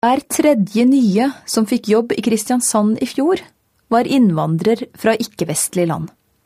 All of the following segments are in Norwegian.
Hver tredje nye som fikk jobb i Kristiansand i fjor, var innvandrer fra ikke-vestlige land.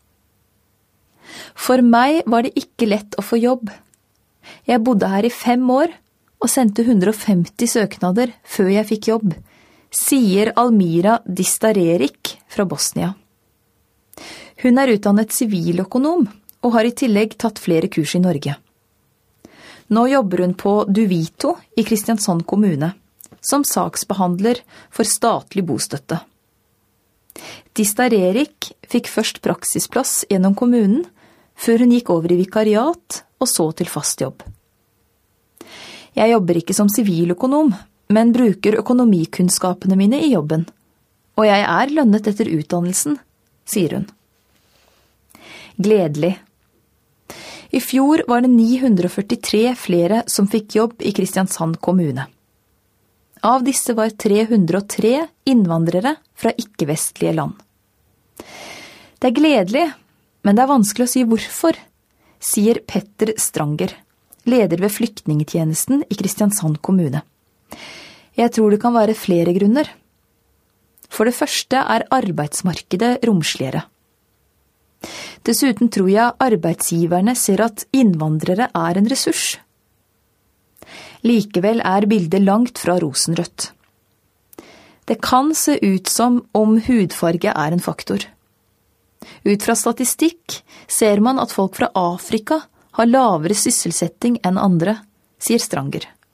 For meg var det ikke lett å få jobb. Jeg bodde her i 5 år og sendte 150 søknader før jeg fikk jobb, sier Almira Distarerik fra Bosnia. Hun er utdannet siviløkonom og har i tillegg tatt flere kurs i Norge. Nå jobber hun på Duvito i Kristiansand kommune, som saksbehandler for statlig bostøtte. Distarerik fikk først praksisplass gjennom kommunen, før hun gikk over i vikariat og så til fast jobb. Jeg jobber ikke som siviløkonom, men bruker økonomikunnskapene mine i jobben, og jeg er lønnet etter utdannelsen, sier hun. Gledelig. I fjor var det 943 flere som fikk jobb i Kristiansand kommune. Av disse var 303 innvandrere fra ikke-vestlige land. Det er gledelig, men det er vanskelig å si hvorfor, sier Petter Stranger, leder ved flyktningetjenesten i Kristiansand kommune. Jeg tror det kan være flere grunner. For det første er arbeidsmarkedet romsligere. Dessuten tror jeg arbeidsgiverne ser at innvandrere er en ressurs. Likevel er bildet langt fra rosenrødt. Det kan se ut som om hudfarge er en faktor. Ut fra statistikk ser man at folk fra Afrika har lavere sysselsetting enn andre, sier Stranger.